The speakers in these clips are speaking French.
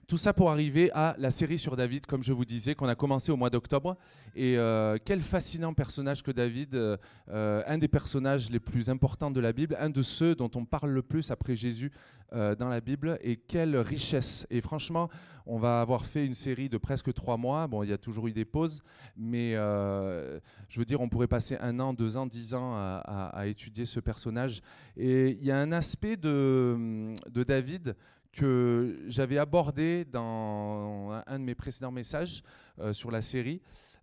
Tout ça pour arriver à la série sur David, comme je vous disais, qu'on a commencé au mois d'octobre. Et quel fascinant personnage que David, un des personnages les plus importants de la Bible, un de ceux dont on parle le plus après Jésus dans la Bible, et quelle richesse. Et franchement, on va avoir fait une série de presque 3 mois. Bon, il y a toujours eu des pauses, mais je veux dire, on pourrait passer 1 an, 2 ans, 10 ans à étudier ce personnage. Et il y a un aspect de David que j'avais abordé dans un de mes précédents messages sur la série.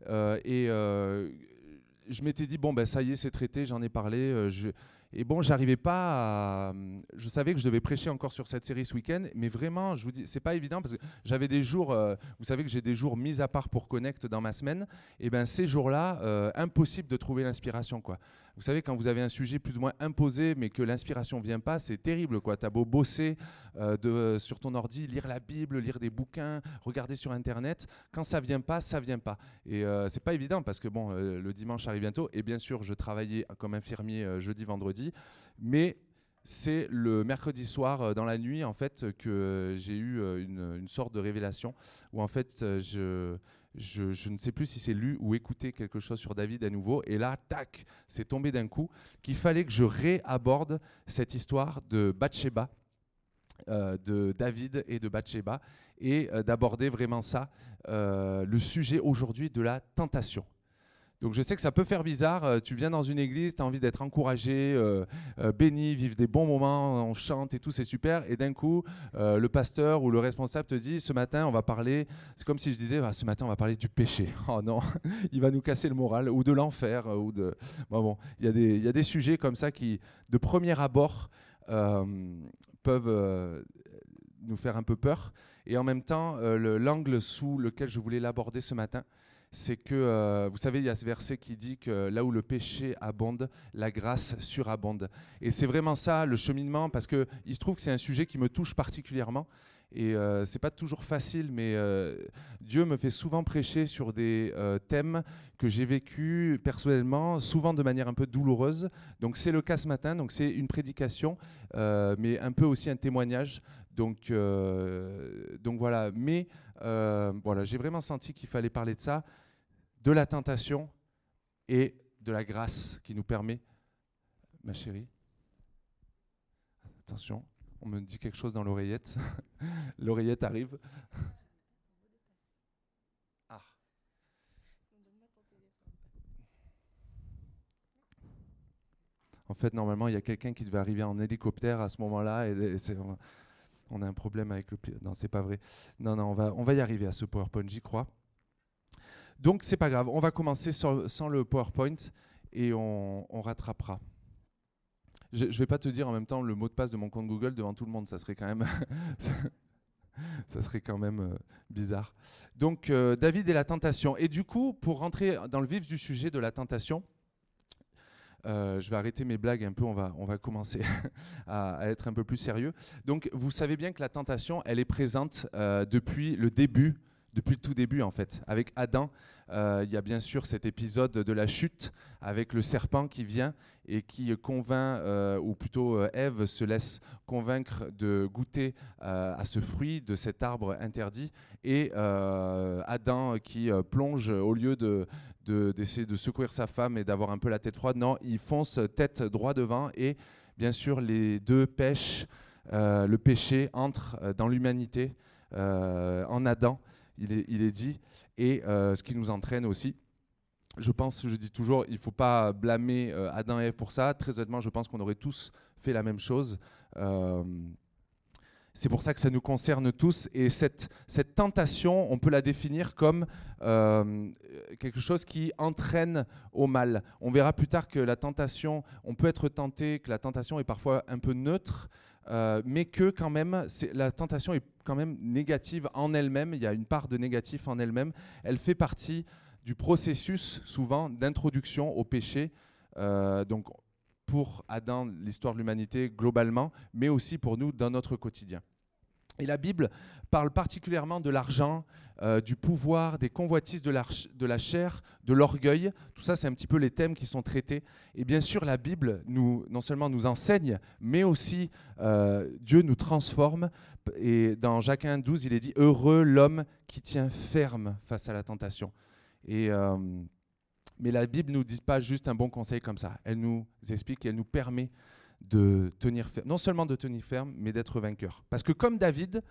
Je m'étais dit, bon, ben, ça y est, c'est traité, j'en ai parlé. Et bon, j'arrivais pas à. Je savais que je devais prêcher encore sur cette série ce week-end, mais vraiment, je vous dis, c'est pas évident parce que j'avais des jours. Vous savez que j'ai des jours mis à part pour Connect dans ma semaine. Et ben ces jours-là, impossible de trouver l'inspiration, quoi. Vous savez, quand vous avez un sujet plus ou moins imposé, mais que l'inspiration ne vient pas, c'est terrible, quoi. T'as beau bosser sur ton ordi, lire la Bible, lire des bouquins, regarder sur Internet, quand ça vient pas, ça vient pas. Et c'est pas évident parce que bon, le dimanche arrive bientôt. Et bien sûr, je travaillais comme infirmier jeudi, vendredi, mais c'est le mercredi soir, dans la nuit, en fait, que j'ai eu une sorte de révélation où en fait je ne sais plus si c'est lu ou écouté quelque chose sur David à nouveau. Et là, tac, c'est tombé d'un coup qu'il fallait que je réaborde cette histoire de Bathsheba, de David et de Bathsheba, et d'aborder vraiment ça, le sujet aujourd'hui de la tentation. Donc je sais que ça peut faire bizarre, tu viens dans une église, tu as envie d'être encouragé, béni, vivre des bons moments, on chante et tout, c'est super, et d'un coup, le pasteur ou le responsable te dit, ce matin on va parler, c'est comme si je disais, ah, ce matin on va parler du péché. Oh non, il va nous casser le moral, ou de l'enfer, ou de... Bon, il y a des sujets comme ça qui, de premier abord, euh, peuvent nous faire un peu peur, et en même temps, l'angle sous lequel je voulais l'aborder ce matin, c'est que, vous savez, il y a ce verset qui dit que là où le péché abonde, la grâce surabonde. Et c'est vraiment ça, le cheminement, parce qu'il se trouve que c'est un sujet qui me touche particulièrement. Et c'est pas toujours facile, mais Dieu me fait souvent prêcher sur des thèmes que j'ai vécus personnellement, souvent de manière un peu douloureuse. Donc c'est le cas ce matin, donc c'est une prédication, mais un peu aussi un témoignage. Donc voilà, mais voilà, j'ai vraiment senti qu'il fallait parler de ça, de la tentation et de la grâce qui nous permet, ma chérie, attention, on me dit quelque chose dans l'oreillette, l'oreillette arrive. Ah. En fait, normalement, il y a quelqu'un qui devait arriver en hélicoptère à ce moment-là, on a un problème avec le... Non, c'est pas vrai. Non, on va y arriver à ce PowerPoint, j'y crois. Donc, c'est pas grave, on va commencer sans le PowerPoint et on rattrapera. Je ne vais pas te dire en même temps le mot de passe de mon compte Google devant tout le monde, ça serait quand même, ça serait quand même bizarre. Donc, David et la tentation. Et du coup, pour rentrer dans le vif du sujet de la tentation, je vais arrêter mes blagues un peu, on va commencer à être un peu plus sérieux. Donc, vous savez bien que la tentation, elle est présente depuis le début, depuis le tout début en fait. Avec Adam, il y a bien sûr cet épisode de la chute avec le serpent qui vient et qui convainc, ou plutôt Ève se laisse convaincre de goûter à ce fruit de cet arbre interdit, et Adam qui plonge au lieu d'essayer de secourir sa femme et d'avoir un peu la tête froide, non, il fonce tête droit devant, et bien sûr les deux pêchent, le péché entre dans l'humanité, en Adam, il est dit, et ce qui nous entraîne aussi. Je dis toujours, il ne faut pas blâmer Adam et Ève pour ça. Très honnêtement, je pense qu'on aurait tous fait la même chose. C'est pour ça que ça nous concerne tous. Et cette tentation, on peut la définir comme quelque chose qui entraîne au mal. On verra plus tard que la tentation, on peut être tenté, que la tentation est parfois un peu neutre, mais que quand même, la tentation est quand même négative en elle-même. Il y a une part de négatif en elle-même. Elle fait partie du processus, souvent, d'introduction au péché. Donc, pour Adam, l'histoire de l'humanité globalement, mais aussi pour nous dans notre quotidien. Et la Bible parle particulièrement de l'argent, du pouvoir, des convoitises de la chair, de l'orgueil. Tout ça, c'est un petit peu les thèmes qui sont traités. Et bien sûr, la Bible non seulement nous enseigne, mais aussi Dieu nous transforme. Et dans Jacques 1,12, il est dit « Heureux l'homme qui tient ferme face à la tentation ». Mais la Bible ne nous dit pas juste un bon conseil comme ça. Elle nous explique et elle nous permet de tenir ferme, non seulement de tenir ferme, mais d'être vainqueur. Parce que comme David,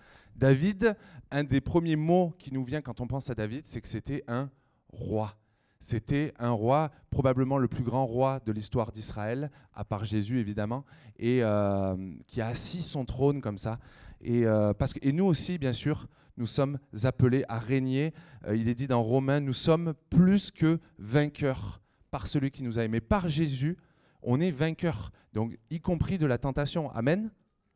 un des premiers mots qui nous vient quand on pense à David, c'est que c'était un roi. C'était un roi, probablement le plus grand roi de l'histoire d'Israël, à part Jésus évidemment, et qui a assis son trône comme ça. Et nous aussi, bien sûr, nous sommes appelés à régner. Il est dit dans Romains, nous sommes plus que vainqueurs par celui qui nous a aimés. Par Jésus, on est vainqueur, donc y compris de la tentation. Amen.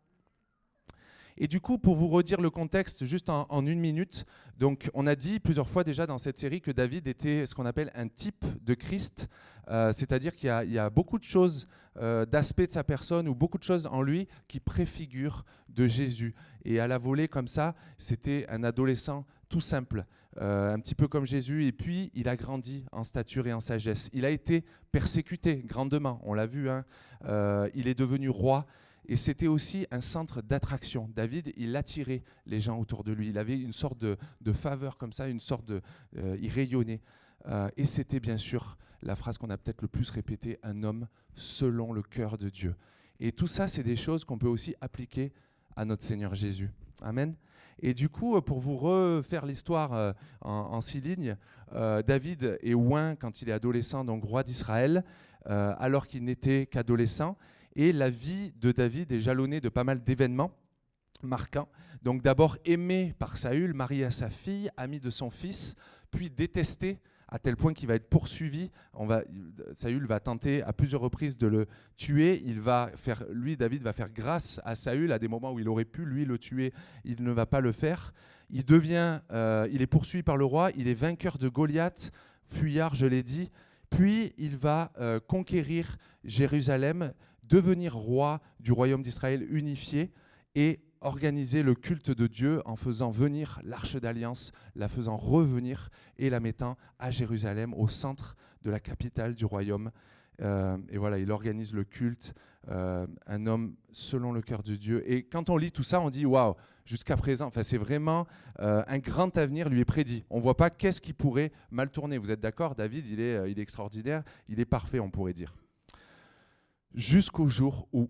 Et du coup, pour vous redire le contexte, juste en une minute, donc on a dit plusieurs fois déjà dans cette série que David était ce qu'on appelle un type de Christ, c'est-à-dire qu'il y a beaucoup de choses, d'aspects de sa personne ou beaucoup de choses en lui qui préfigurent de Jésus. Et à la volée comme ça, c'était un adolescent tout simple, un petit peu comme Jésus, et puis il a grandi en stature et en sagesse. Il a été persécuté grandement, on l'a vu, hein. Il est devenu roi. Et c'était aussi un centre d'attraction. David, il attirait les gens autour de lui. Il avait une sorte de faveur comme ça, une sorte de... il rayonnait. Et c'était bien sûr la phrase qu'on a peut-être le plus répétée, un homme selon le cœur de Dieu. Et tout ça, c'est des choses qu'on peut aussi appliquer à notre Seigneur Jésus. Amen. Et du coup, pour vous refaire l'histoire en 6 lignes, David est oint quand il est adolescent, donc roi d'Israël, alors qu'il n'était qu'adolescent. Et la vie de David est jalonnée de pas mal d'événements marquants. Donc d'abord aimé par Saül, marié à sa fille, ami de son fils, puis détesté à tel point qu'il va être poursuivi. Saül va tenter à plusieurs reprises de le tuer. David va faire grâce à Saül à des moments où il aurait pu lui le tuer. Il ne va pas le faire. Il est poursuivi par le roi. Il est vainqueur de Goliath, fuyard, je l'ai dit. Puis il va conquérir Jérusalem, devenir roi du royaume d'Israël unifié et organiser le culte de Dieu en faisant venir l'arche d'alliance, la faisant revenir et la mettant à Jérusalem, au centre de la capitale du royaume. Et voilà, il organise le culte, un homme selon le cœur de Dieu. Et quand on lit tout ça, on dit waouh, jusqu'à présent, c'est vraiment un grand avenir lui est prédit. On ne voit pas qu'est-ce qui pourrait mal tourner. Vous êtes d'accord? David, il est extraordinaire, il est parfait, on pourrait dire. Jusqu'au jour où,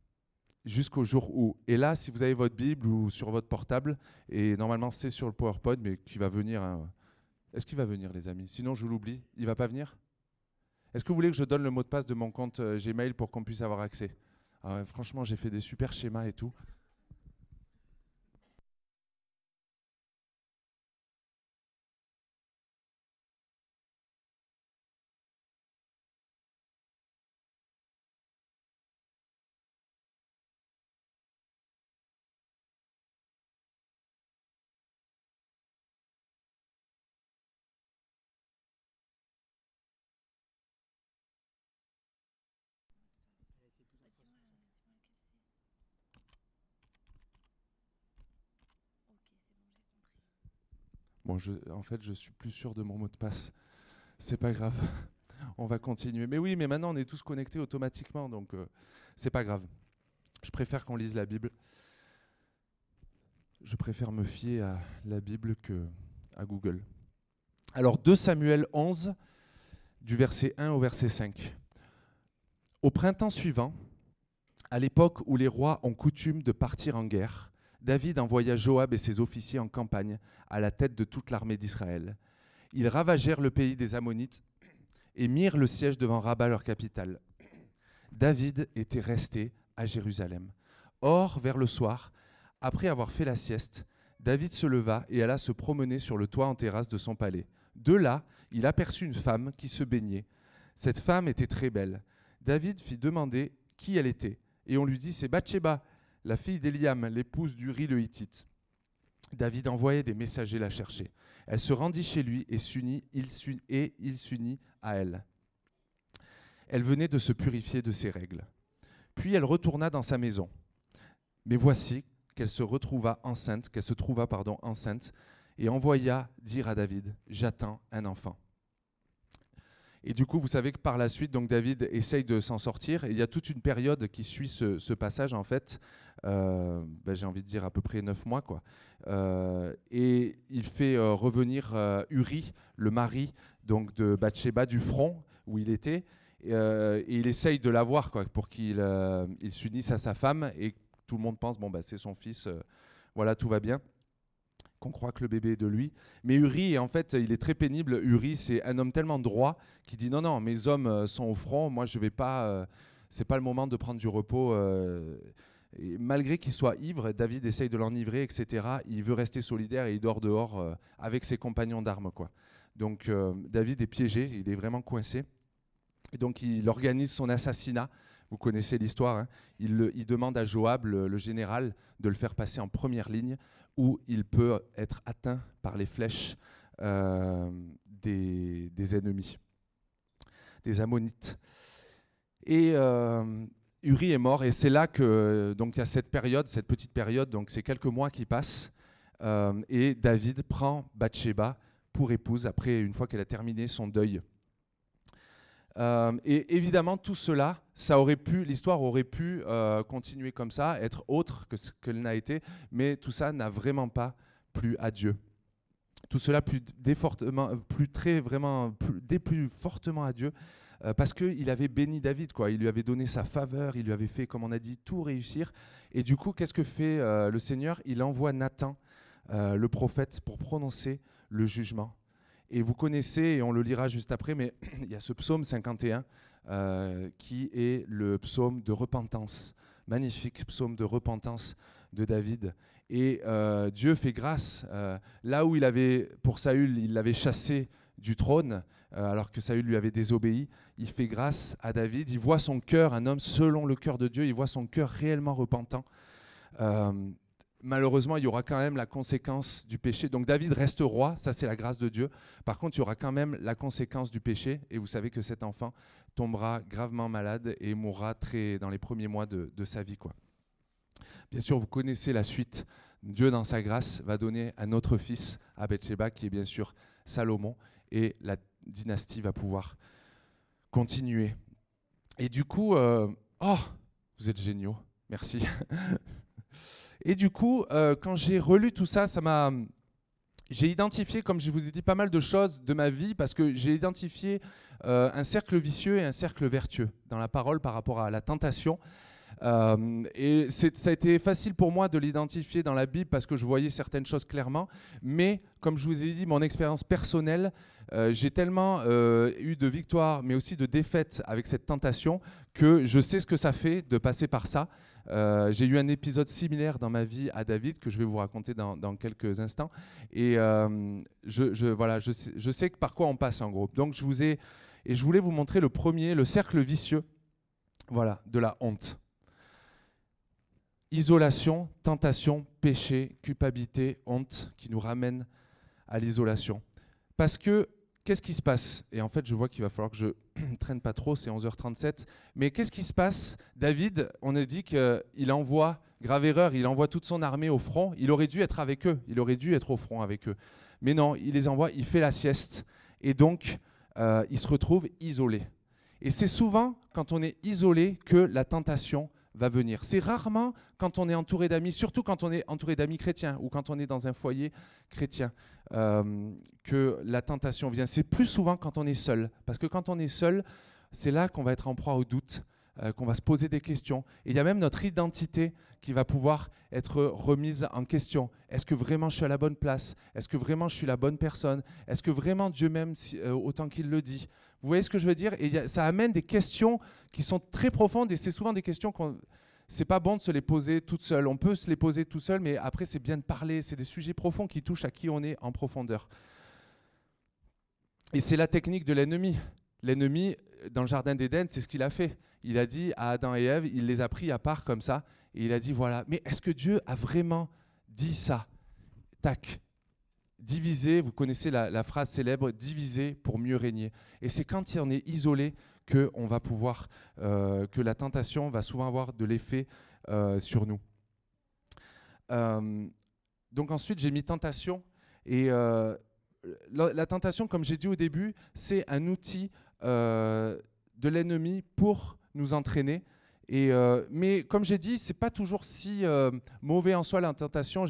et là, si vous avez votre Bible ou sur votre portable, et normalement c'est sur le PowerPoint, mais qui va venir, hein. Est-ce qu'il va venir, les amis? Sinon, je l'oublie. Il ne va pas venir? Est-ce que vous voulez que je donne le mot de passe de mon compte Gmail pour qu'on puisse avoir accès? Franchement, j'ai fait des super schémas et tout. Bon, en fait, je suis plus sûr de mon mot de passe. C'est pas grave. On va continuer. Mais oui, mais maintenant, on est tous connectés automatiquement, donc c'est pas grave. Je préfère qu'on lise la Bible. Je préfère me fier à la Bible qu'à Google. Alors, 2 Samuel 11, du verset 1 au verset 5. Au printemps suivant, à l'époque où les rois ont coutume de partir en guerre, David envoya Joab et ses officiers en campagne à la tête de toute l'armée d'Israël. Ils ravagèrent le pays des Ammonites et mirent le siège devant Rabat, leur capitale. David était resté à Jérusalem. Or, vers le soir, après avoir fait la sieste, David se leva et alla se promener sur le toit en terrasse de son palais. De là, il aperçut une femme qui se baignait. Cette femme était très belle. David fit demander qui elle était, et on lui dit « C'est Bathsheba, la fille d'Eliam, l'épouse d'Uri le Hittite. » David envoyait des messagers la chercher. Elle se rendit chez lui et il s'unit à elle. Elle venait de se purifier de ses règles. Puis elle retourna dans sa maison. Mais voici qu'elle se trouva enceinte, et envoya dire à David, j'attends un enfant. Et du coup, vous savez que par la suite, donc David essaye de s'en sortir. Et il y a toute une période qui suit ce passage, en fait. J'ai envie de dire à peu près 9 mois, quoi. Et il fait revenir Uri, le mari donc, de Bathsheba, du front où il était. Et il essaye de l'avoir, quoi, pour qu'il il s'unisse à sa femme. Et tout le monde pense, bon, bah, c'est son fils, voilà, tout va bien. Qu'on croit que le bébé est de lui. Mais Uri, en fait, il est très pénible. Uri, c'est un homme tellement droit qui dit non, non, mes hommes sont au front, moi je vais pas, c'est pas le moment de prendre du repos. Et malgré qu'il soit ivre, David essaye de l'enivrer, etc. Il veut rester solidaire et il dort dehors avec ses compagnons d'armes, quoi. Donc David est piégé, il est vraiment coincé. Et donc il organise son assassinat. Vous connaissez l'histoire, hein. Il demande à Joab, le général, de le faire passer en première ligne où il peut être atteint par les flèches des ennemis, des Ammonites. Et Uri est mort, et c'est là que donc il y a cette petite période, donc c'est quelques mois qui passent, et David prend Bathsheba pour épouse après, une fois qu'elle a terminé son deuil. Et évidemment, tout cela, l'histoire aurait pu continuer comme ça, être autre que ce qu'elle n'a été, mais tout ça n'a vraiment pas plu à Dieu. Tout cela déplut fortement à Dieu, parce qu'il avait béni David, quoi. Il lui avait donné sa faveur, il lui avait fait, comme on a dit, tout réussir. Et du coup, qu'est-ce que fait le Seigneur? Il envoie Nathan, le prophète, pour prononcer le jugement. Et vous connaissez, et on le lira juste après, mais il y a ce psaume 51 qui est le psaume de repentance, magnifique psaume de repentance de David. Et Dieu fait grâce. Là où pour Saül, il l'avait chassé du trône, alors que Saül lui avait désobéi, il fait grâce à David. Il voit son cœur, un homme selon le cœur de Dieu, il voit son cœur réellement repentant. Malheureusement, il y aura quand même la conséquence du péché. Donc David reste roi, ça c'est la grâce de Dieu. Par contre, il y aura quand même la conséquence du péché. Et vous savez que cet enfant tombera gravement malade et mourra dans les premiers mois de sa vie, quoi. Bien sûr, vous connaissez la suite. Dieu, dans sa grâce, va donner un autre fils à Bathsheba, qui est bien sûr Salomon. Et la dynastie va pouvoir continuer. Et du coup, vous êtes géniaux, merci. Et du coup, quand j'ai relu tout ça, j'ai identifié, comme je vous ai dit, pas mal de choses de ma vie, parce que j'ai identifié un cercle vicieux et un cercle vertueux dans la parole par rapport à la tentation. Et ça a été facile pour moi de l'identifier dans la Bible parce que je voyais certaines choses clairement. Mais comme je vous ai dit, mon expérience personnelle, j'ai tellement eu de victoires, mais aussi de défaites avec cette tentation, que je sais ce que ça fait de passer par ça. J'ai eu un épisode similaire dans ma vie à David que je vais vous raconter dans quelques instants. Et je sais par quoi on passe en gros. Donc je voulais vous montrer le premier, le cercle vicieux, voilà, de la honte. Isolation, tentation, péché, culpabilité, honte qui nous ramène à l'isolation. Parce que, qu'est-ce qui se passe? Et en fait, je vois qu'il va falloir que je ne traîne pas trop, c'est 11h37. Mais qu'est-ce qui se passe? David, on a dit qu'il envoie, grave erreur, il envoie toute son armée au front. Il aurait dû être avec eux, il aurait dû être au front avec eux. Mais non, il les envoie, il fait la sieste. Et donc, il se retrouve isolé. Et c'est souvent quand on est isolé que la tentation va venir. C'est rarement quand on est entouré d'amis, surtout quand on est entouré d'amis chrétiens ou quand on est dans un foyer chrétien, que la tentation vient. C'est plus souvent quand on est seul. Parce que quand on est seul, c'est là qu'on va être en proie au doute, qu'on va se poser des questions. Et il y a même notre identité qui va pouvoir être remise en question. Est-ce que vraiment je suis à la bonne place? Est-ce que vraiment je suis la bonne personne? Est-ce que vraiment Dieu m'aime autant qu'il le dit? Vous voyez ce que je veux dire? Et ça amène des questions qui sont très profondes, et c'est souvent des questions c'est pas bon de se les poser toute seule. On peut se les poser tout seul, mais après c'est bien de parler. C'est des sujets profonds qui touchent à qui on est en profondeur. Et c'est la technique de l'ennemi. L'ennemi, dans le jardin d'Éden, c'est ce qu'il a fait. Il a dit à Adam et Ève, il les a pris à part comme ça, et il a dit voilà, mais est-ce que Dieu a vraiment dit ça? Tac. Diviser, vous connaissez la phrase célèbre, diviser pour mieux régner. Et c'est quand on est isolé que on va pouvoir, que la tentation va souvent avoir de l'effet sur nous. Donc ensuite, j'ai mis tentation. Et la tentation, comme j'ai dit au début, c'est un outil de l'ennemi pour nous entraîner. Mais comme j'ai dit, c'est pas toujours si mauvais en soi la tentation.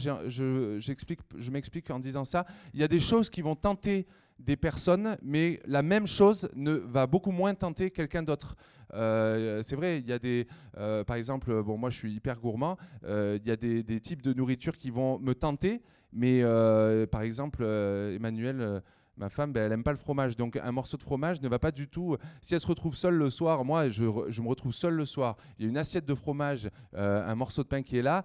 Je m'explique en disant ça. Il y a des choses qui vont tenter des personnes, mais la même chose va beaucoup moins tenter quelqu'un d'autre. C'est vrai, il y a par exemple, bon, moi je suis hyper gourmand, il y a des types de nourriture qui vont me tenter, mais par exemple, Emmanuel, ma femme, ben, elle n'aime pas le fromage. Donc un morceau de fromage ne va pas du tout. Si elle se retrouve seule le soir, moi je me retrouve seul le soir, il y a une assiette de fromage, un morceau de pain qui est là,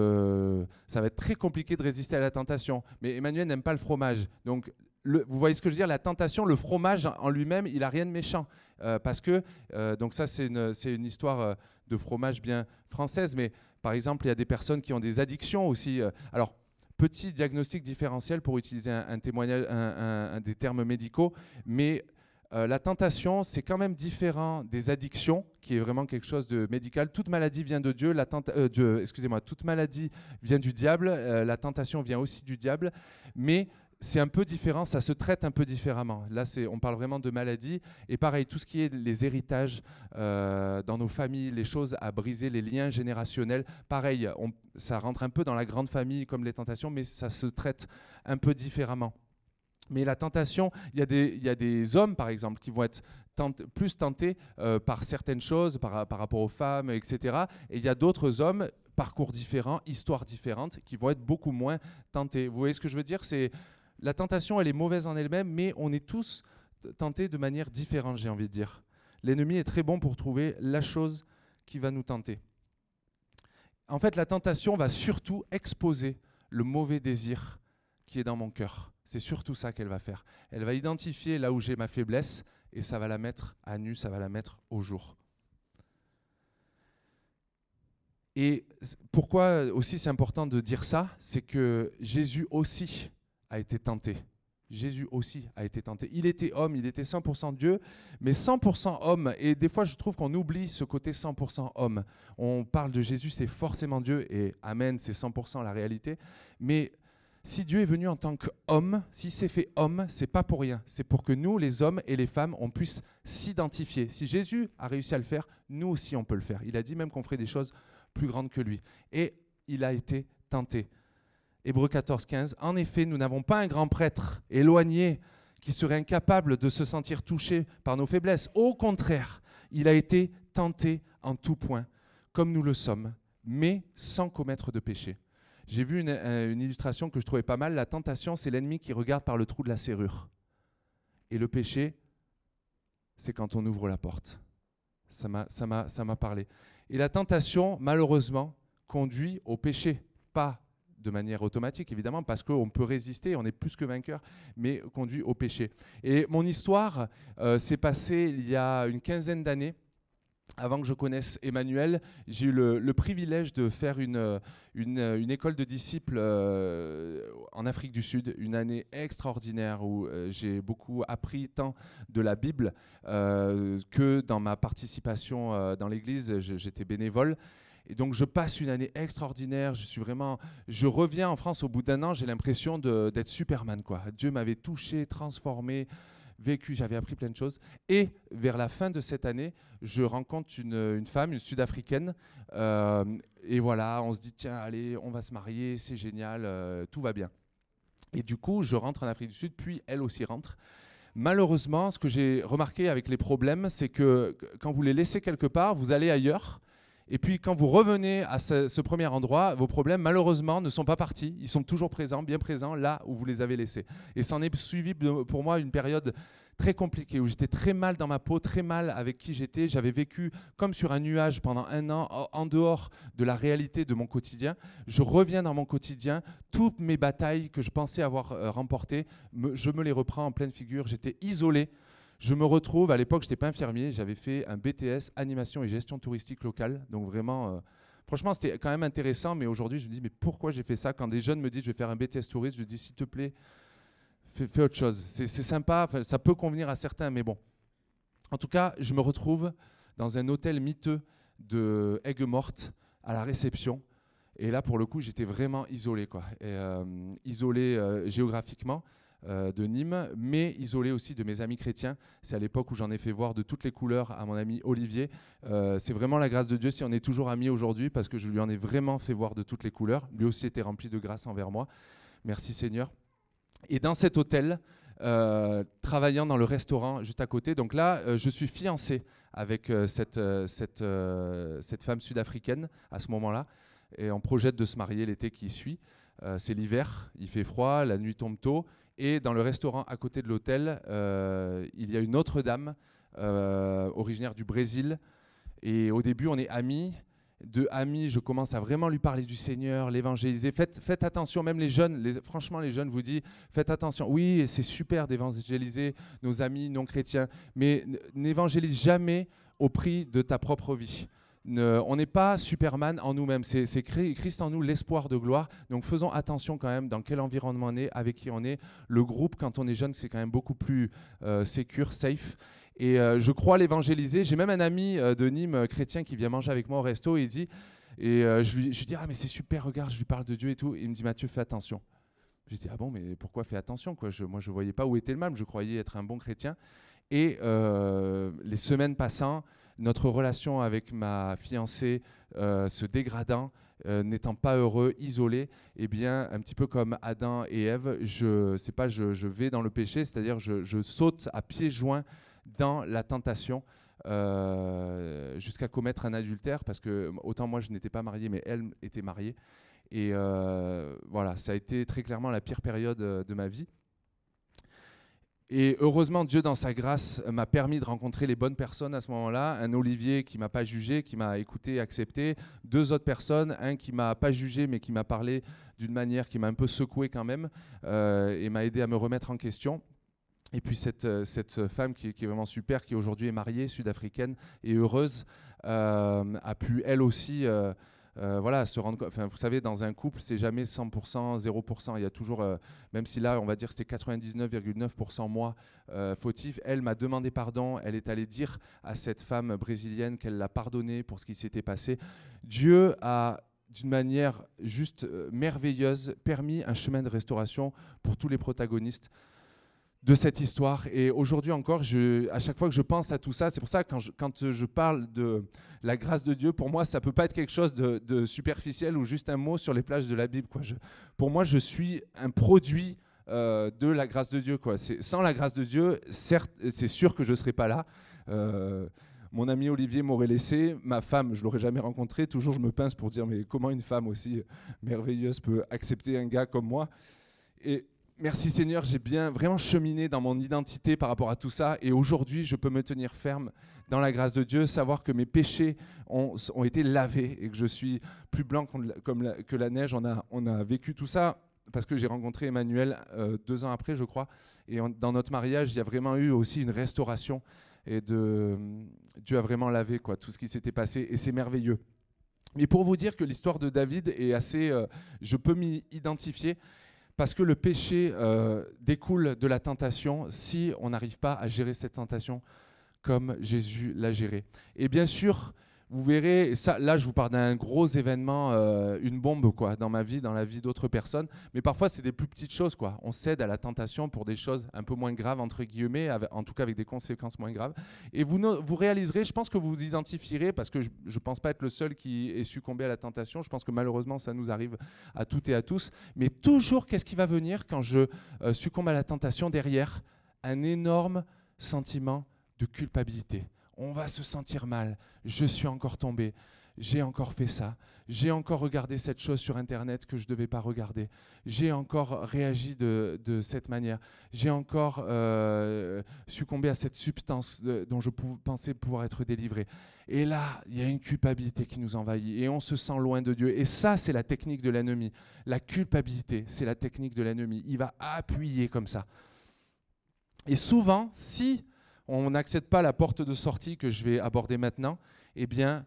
ça va être très compliqué de résister à la tentation. Mais Emmanuel n'aime pas le fromage. Donc vous voyez ce que je veux dire, la tentation, le fromage en lui-même, il n'a rien de méchant. Parce que, donc ça c'est une histoire de fromage bien française, mais par exemple, il y a des personnes qui ont des addictions aussi. Alors, petit diagnostic différentiel pour utiliser un témoignage, des termes médicaux, mais la tentation, c'est quand même différent des addictions, qui est vraiment quelque chose de médical. Toute maladie vient de Dieu, excusez-moi, toute maladie vient du diable, la tentation vient aussi du diable, mais c'est un peu différent, ça se traite un peu différemment. Là, on parle vraiment de maladie. Et pareil, tout ce qui est les héritages dans nos familles, les choses à briser, les liens générationnels, pareil, ça rentre un peu dans la grande famille comme les tentations, mais ça se traite un peu différemment. Mais la tentation, il y a des hommes, par exemple, qui vont être plus tentés par certaines choses, par rapport aux femmes, etc. Et il y a d'autres hommes, parcours différents, histoires différentes, qui vont être beaucoup moins tentés. Vous voyez ce que je veux dire ? La tentation, elle est mauvaise en elle-même, mais on est tous tentés de manière différente, j'ai envie de dire. L'ennemi est très bon pour trouver la chose qui va nous tenter. En fait, la tentation va surtout exposer le mauvais désir qui est dans mon cœur. C'est surtout ça qu'elle va faire. Elle va identifier là où j'ai ma faiblesse et ça va la mettre à nu, ça va la mettre au jour. Et pourquoi aussi c'est important de dire ça, c'est que Jésus aussi a été tenté. Jésus aussi a été tenté. Il était homme, il était 100% Dieu, mais 100% homme. Et des fois, je trouve qu'on oublie ce côté 100% homme. On parle de Jésus, c'est forcément Dieu, et Amen, c'est 100% la réalité. Mais si Dieu est venu en tant qu'homme, s'il s'est fait homme, c'est pas pour rien. C'est pour que nous, les hommes et les femmes, on puisse s'identifier. Si Jésus a réussi à le faire, nous aussi on peut le faire. Il a dit même qu'on ferait des choses plus grandes que lui. Et il a été tenté. Hébreux 14, 15. En effet, nous n'avons pas un grand prêtre éloigné qui serait incapable de se sentir touché par nos faiblesses. Au contraire, il a été tenté en tout point, comme nous le sommes, mais sans commettre de péché. J'ai vu une illustration que je trouvais pas mal. La tentation, c'est l'ennemi qui regarde par le trou de la serrure. Et le péché, c'est quand on ouvre la porte. Ça m'a parlé. Et la tentation, malheureusement, conduit au péché. Pas de manière automatique, évidemment, parce qu'on peut résister, on est plus que vainqueur, mais conduit au péché. Et mon histoire s'est passée il y a une quinzaine d'années. Avant que je connaisse Emmanuel, j'ai eu le privilège de faire une école de disciples en Afrique du Sud, une année extraordinaire où j'ai beaucoup appris tant de la Bible que dans ma participation dans l'église, j'étais bénévole. Et donc je passe une année extraordinaire, je reviens en France au bout d'un an, j'ai l'impression d'être Superman, quoi. Dieu m'avait touché, transformé, vécu, j'avais appris plein de choses. Et vers la fin de cette année, je rencontre une femme, une Sud-Africaine. Et voilà, on se dit, tiens, allez, on va se marier, c'est génial, tout va bien. Et du coup, je rentre en Afrique du Sud, puis elle aussi rentre. Malheureusement, ce que j'ai remarqué avec les problèmes, c'est que quand vous les laissez quelque part, vous allez ailleurs. Et puis quand vous revenez à ce premier endroit, vos problèmes malheureusement ne sont pas partis, ils sont toujours présents, bien présents là où vous les avez laissés. Et ça en est suivi pour moi une période très compliquée où j'étais très mal dans ma peau, très mal avec qui j'étais. J'avais vécu comme sur un nuage pendant un an en dehors de la réalité de mon quotidien. Je reviens dans mon quotidien, toutes mes batailles que je pensais avoir remportées, je me les reprends en pleine figure. J'étais isolé. Je me retrouve, à l'époque, je n'étais pas infirmier, j'avais fait un BTS, animation et gestion touristique locale. Donc vraiment, franchement, c'était quand même intéressant, mais aujourd'hui, je me dis, mais pourquoi j'ai fait ça? Quand des jeunes me disent, je vais faire un BTS touriste, je dis, s'il te plaît, fais autre chose. C'est sympa, ça peut convenir à certains, mais bon. En tout cas, je me retrouve dans un hôtel miteux de Aigues-Mortes à la réception. Et là, pour le coup, j'étais vraiment isolé, quoi. Isolé géographiquement de Nîmes, mais isolé aussi de mes amis chrétiens. C'est à l'époque où j'en ai fait voir de toutes les couleurs à mon ami Olivier. C'est vraiment la grâce de Dieu si on est toujours amis aujourd'hui, parce que je lui en ai vraiment fait voir de toutes les couleurs. Lui aussi était rempli de grâce envers moi. Merci Seigneur. Et dans cet hôtel, travaillant dans le restaurant juste à côté, donc là, je suis fiancé avec cette femme sud-africaine à ce moment-là. Et on projette de se marier l'été qui suit. C'est l'hiver, il fait froid, la nuit tombe tôt. Et dans le restaurant à côté de l'hôtel, il y a une autre dame originaire du Brésil. Et au début, on est amis. De amis, je commence à vraiment lui parler du Seigneur, l'évangéliser. Faites attention, même les jeunes, franchement les jeunes vous disent, faites attention. Oui, c'est super d'évangéliser nos amis non chrétiens, mais n'évangélise jamais au prix de ta propre vie. On n'est pas Superman en nous-mêmes, c'est Christ en nous, l'espoir de gloire. Donc faisons attention quand même dans quel environnement on est, avec qui on est. Le groupe, quand on est jeune, c'est quand même beaucoup plus sécure, safe. Et je crois l'évangéliser. J'ai même un ami de Nîmes, chrétien, qui vient manger avec moi au resto et il dit, je lui dis, ah mais c'est super, regarde, je lui parle de Dieu et tout. Et il me dit, Mathieu, fais attention. Je dis, ah bon, mais pourquoi fais attention quoi? Moi, je ne voyais pas où était le mal, je croyais être un bon chrétien. Et les semaines passant, notre relation avec ma fiancée se dégradant, n'étant pas heureux, isolé, eh bien, un petit peu comme Adam et Ève, je vais dans le péché, c'est-à-dire je saute à pieds joints dans la tentation jusqu'à commettre un adultère, parce que autant moi je n'étais pas marié, mais elle était mariée. Et voilà, ça a été très clairement la pire période de ma vie. Et heureusement, Dieu, dans sa grâce, m'a permis de rencontrer les bonnes personnes à ce moment-là. Un Olivier qui ne m'a pas jugé, qui m'a écouté et accepté. 2 autres personnes, un qui ne m'a pas jugé, mais qui m'a parlé d'une manière qui m'a un peu secoué quand même, et m'a aidé à me remettre en question. Et puis cette femme qui est vraiment super, qui aujourd'hui est mariée, sud-africaine, et heureuse, a pu elle aussi... voilà, se rendre, vous savez, dans un couple, c'est jamais 100%, 0%. Il y a toujours, même si là, on va dire que c'était 99,9% moi fautif, elle m'a demandé pardon. Elle est allée dire à cette femme brésilienne qu'elle l'a pardonné pour ce qui s'était passé. Dieu a, d'une manière juste merveilleuse, permis un chemin de restauration pour tous les protagonistes de cette histoire. Et aujourd'hui encore, à chaque fois que je pense à tout ça, c'est pour ça que quand je parle de la grâce de Dieu, pour moi, ça ne peut pas être quelque chose de superficiel ou juste un mot sur les plages de la Bible, quoi. Pour moi, je suis un produit de la grâce de Dieu, quoi. Sans la grâce de Dieu, certes, c'est sûr que je ne serais pas là. Mon ami Olivier m'aurait laissé, ma femme, je ne l'aurais jamais rencontrée. Toujours, je me pince pour dire, mais comment une femme aussi merveilleuse peut accepter un gars comme moi? Et merci Seigneur, j'ai bien vraiment cheminé dans mon identité par rapport à tout ça, et aujourd'hui je peux me tenir ferme dans la grâce de Dieu, savoir que mes péchés ont été lavés et que je suis plus blanc que la neige. On a vécu tout ça parce que j'ai rencontré Emmanuel 2 ans après, je crois, et dans notre mariage, il y a vraiment eu aussi une restauration, et Dieu a vraiment lavé tout ce qui s'était passé, et c'est merveilleux. Mais pour vous dire que l'histoire de David est assez... je peux m'y identifier, parce que le péché découle de la tentation si on n'arrive pas à gérer cette tentation comme Jésus l'a gérée. Et bien sûr, vous verrez, ça, là je vous parle d'un gros événement, une bombe dans ma vie, dans la vie d'autres personnes, mais parfois c'est des plus petites choses, quoi. On cède à la tentation pour des choses un peu moins graves, entre guillemets, en tout cas avec des conséquences moins graves. Et vous réaliserez, je pense que vous vous identifierez, parce que je ne pense pas être le seul qui est succombé à la tentation. Je pense que malheureusement ça nous arrive à toutes et à tous. Mais toujours, qu'est-ce qui va venir quand je succombe à la tentation? Derrière, un énorme sentiment de culpabilité. On va se sentir mal, je suis encore tombé, j'ai encore fait ça, j'ai encore regardé cette chose sur Internet que je ne devais pas regarder, j'ai encore réagi de cette manière, j'ai encore succombé à cette substance dont je pensais pouvoir être délivré. Et là, il y a une culpabilité qui nous envahit et on se sent loin de Dieu. Et ça, c'est la technique de l'ennemi. La culpabilité, c'est la technique de l'ennemi. Il va appuyer comme ça. Et souvent, si on n'accède pas à la porte de sortie que je vais aborder maintenant, eh bien,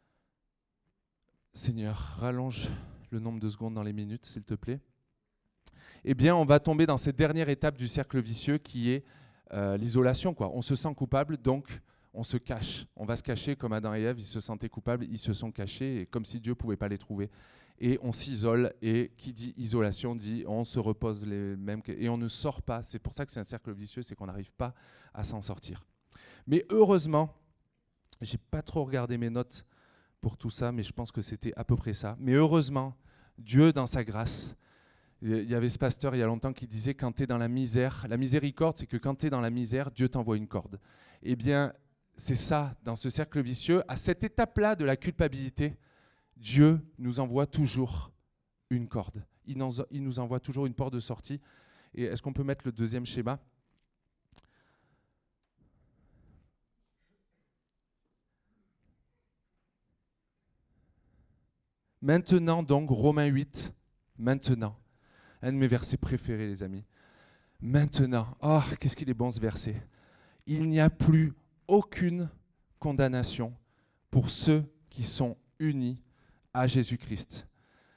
Seigneur, rallonge le nombre de secondes dans les minutes, s'il te plaît. Eh bien, on va tomber dans cette dernière étape du cercle vicieux qui est l'isolation, quoi. On se sent coupable, donc on se cache. On va se cacher comme Adam et Ève, ils se sentaient coupables, ils se sont cachés, et comme si Dieu ne pouvait pas les trouver. Et on s'isole, et qui dit isolation dit on se repose les mêmes, et on ne sort pas. C'est pour ça que c'est un cercle vicieux, c'est qu'on n'arrive pas à s'en sortir. Mais heureusement, j'ai pas trop regardé mes notes pour tout ça, mais je pense que c'était à peu près ça. Mais heureusement, Dieu dans sa grâce, il y avait ce pasteur il y a longtemps qui disait quand tu es dans la misère, la miséricorde, c'est que quand tu es dans la misère, Dieu t'envoie une corde. Eh bien, c'est ça, dans ce cercle vicieux, à cette étape-là de la culpabilité, Dieu nous envoie toujours une corde. Il nous envoie toujours une porte de sortie. Et est-ce qu'on peut mettre le deuxième schéma ? Maintenant donc, Romains 8, maintenant. Un de mes versets préférés, les amis. Maintenant, qu'est-ce qu'il est bon ce verset. Il n'y a plus aucune condamnation pour ceux qui sont unis à Jésus-Christ.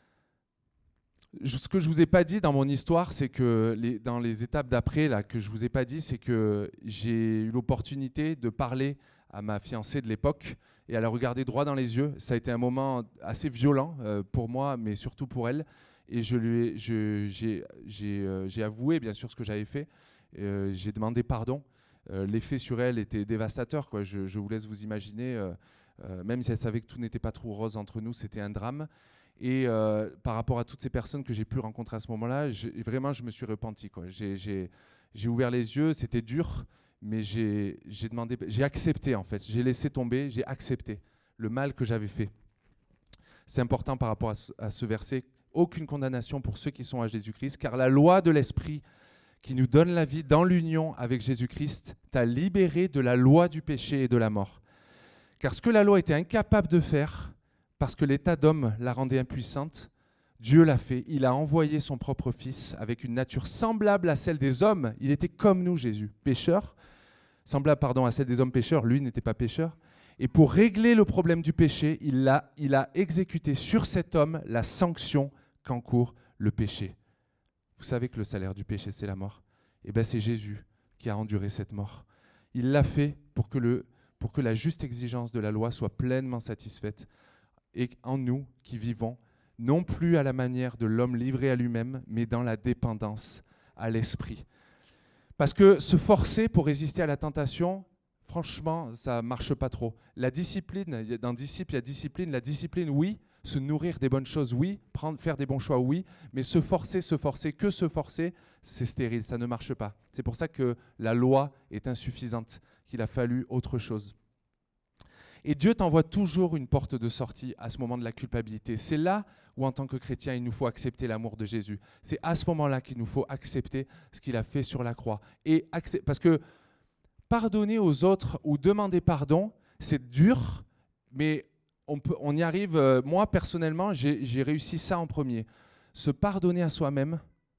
Ce que je ne vous ai pas dit dans mon histoire, c'est que dans les étapes d'après, là, que je ne vous ai pas dit, c'est que j'ai eu l'opportunité de parler à ma fiancée de l'époque et à la regarder droit dans les yeux. Ça a été un moment assez violent pour moi, mais surtout pour elle. Et j'ai avoué, bien sûr, ce que j'avais fait. J'ai demandé pardon. L'effet sur elle était dévastateur, quoi. Je vous laisse vous imaginer. Même si elle savait que tout n'était pas trop rose entre nous, c'était un drame. Et par rapport à toutes ces personnes que j'ai pu rencontrer à ce moment-là, vraiment, je me suis repenti, quoi. J'ai ouvert les yeux, c'était dur, mais j'ai accepté, en fait. J'ai laissé tomber, j'ai accepté le mal que j'avais fait. C'est important par rapport à ce verset. Aucune condamnation pour ceux qui sont à Jésus-Christ, car la loi de l'Esprit qui nous donne la vie dans l'union avec Jésus-Christ t'a libéré de la loi du péché et de la mort. Car ce que la loi était incapable de faire, parce que l'état d'homme la rendait impuissante, Dieu l'a fait. Il a envoyé son propre Fils avec une nature semblable à celle des hommes. Il était comme nous, Jésus, pécheur, semblable à celle des hommes pécheurs. Lui n'était pas pécheur. Et pour régler le problème du péché, il a exécuté sur cet homme la sanction qu'encourt le péché. Vous savez que le salaire du péché, c'est la mort. Eh bien, c'est Jésus qui a enduré cette mort. Il l'a fait pour que la juste exigence de la loi soit pleinement satisfaite et en nous qui vivons, non plus à la manière de l'homme livré à lui-même, mais dans la dépendance à l'esprit. Parce que se forcer pour résister à la tentation, franchement, ça ne marche pas trop. La discipline, dans disciple, il y a discipline. La discipline, oui. Se nourrir des bonnes choses, oui. Faire des bons choix, oui. Mais se forcer, c'est stérile, ça ne marche pas. C'est pour ça que la loi est insuffisante, qu'il a fallu autre chose. Et Dieu t'envoie toujours une porte de sortie à ce moment de la culpabilité. C'est là où, en tant que chrétien, il nous faut accepter l'amour de Jésus. C'est à ce moment-là qu'il nous faut accepter ce qu'il a fait sur la croix. Parce que pardonner aux autres ou demander pardon, c'est dur, mais on y arrive. Moi, personnellement, j'ai réussi ça en premier. Se pardonner à soi-même,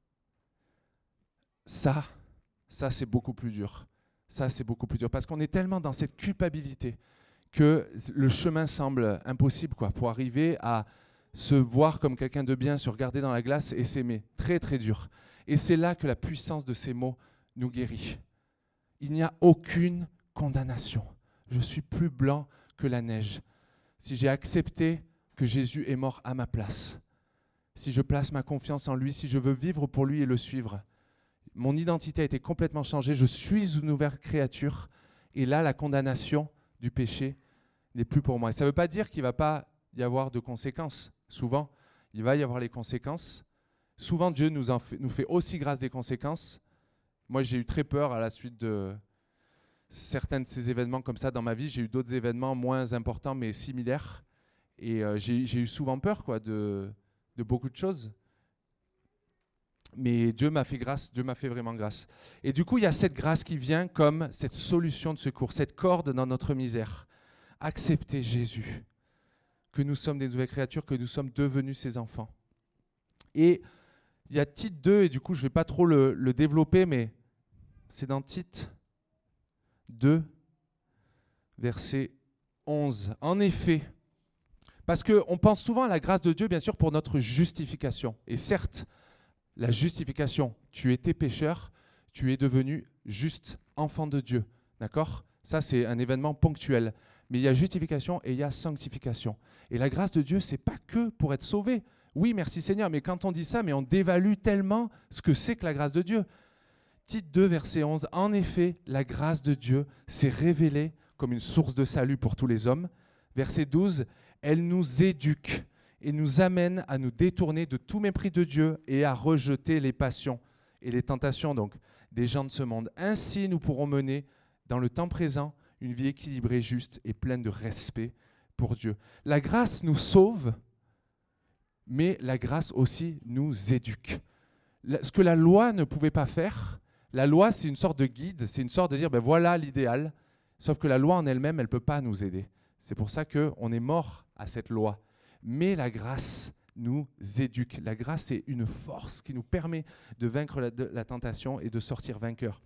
ça c'est beaucoup plus dur. Ça, c'est beaucoup plus dur. Parce qu'on est tellement dans cette culpabilité que le chemin semble impossible, quoi, pour arriver à se voir comme quelqu'un de bien, se regarder dans la glace et s'aimer. Très, très dur. Et c'est là que la puissance de ces mots nous guérit. Il n'y a aucune condamnation. Je suis plus blanc que la neige. Si j'ai accepté que Jésus est mort à ma place, si je place ma confiance en lui, si je veux vivre pour lui et le suivre, mon identité a été complètement changée, je suis une nouvelle créature, et là, la condamnation du péché n'est plus pour moi. Et ça ne veut pas dire qu'il ne va pas y avoir de conséquences. Souvent, il va y avoir les conséquences. Souvent, Dieu nous fait aussi grâce des conséquences. Moi, j'ai eu très peur à la suite de certains de ces événements comme ça dans ma vie. J'ai eu d'autres événements moins importants, mais similaires. Et j'ai eu souvent peur, quoi, de beaucoup de choses. Mais Dieu m'a fait grâce, Dieu m'a fait vraiment grâce. Et du coup, il y a cette grâce qui vient comme cette solution de secours, cette corde dans notre misère. Accepter Jésus, que nous sommes des nouvelles créatures, que nous sommes devenus ses enfants. Et il y a Tite 2, et du coup, je ne vais pas trop le développer, mais c'est dans Tite 2, verset 11. En effet, parce qu'on pense souvent à la grâce de Dieu, bien sûr, pour notre justification. Et certes, la justification, tu étais pécheur, tu es devenu juste enfant de Dieu. D'accord ? Ça, c'est un événement ponctuel. Mais il y a justification et il y a sanctification. Et la grâce de Dieu, c'est pas que pour être sauvé. Oui, merci Seigneur, mais quand on dit ça, mais on dévalue tellement ce que c'est que la grâce de Dieu. Tite 2, verset 11. En effet, la grâce de Dieu s'est révélée comme une source de salut pour tous les hommes. Verset 12. Elle nous éduque et nous amène à nous détourner de tout mépris de Dieu et à rejeter les passions et les tentations donc des gens de ce monde. Ainsi, nous pourrons mener dans le temps présent une vie équilibrée, juste et pleine de respect pour Dieu. La grâce nous sauve, mais la grâce aussi nous éduque. Ce que la loi ne pouvait pas faire, la loi c'est une sorte de guide, c'est une sorte de dire ben voilà l'idéal, sauf que la loi en elle-même, elle ne peut pas nous aider. C'est pour ça qu'on est mort à cette loi. Mais la grâce nous éduque. La grâce, c'est une force qui nous permet de vaincre la tentation et de sortir vainqueur.